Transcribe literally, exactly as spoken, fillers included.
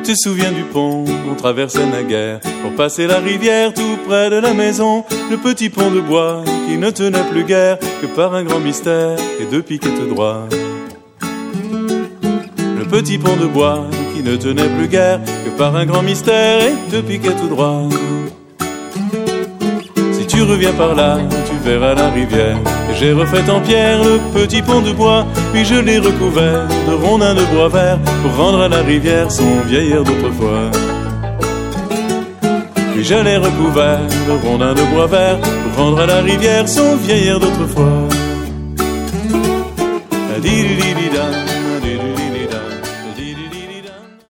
te souviens du pont qu'on traversait naguère pour passer la rivière tout près de la maison? Le petit pont de bois qui ne tenait plus guère que par un grand mystère et deux piquettes droits. Le petit pont de bois qui ne tenait plus guère que par un grand mystère et deux piquettes droits. Si tu reviens par là, tu verras la rivière que j'ai refaite en pierre, le petit pont de bois. Puis je l'ai recouvert de rondins de bois vert pour rendre à la rivière son vieil air d'autrefois. Puis je l'ai recouvert de rondins de bois vert pour rendre à la rivière son vieil air d'autrefois. Di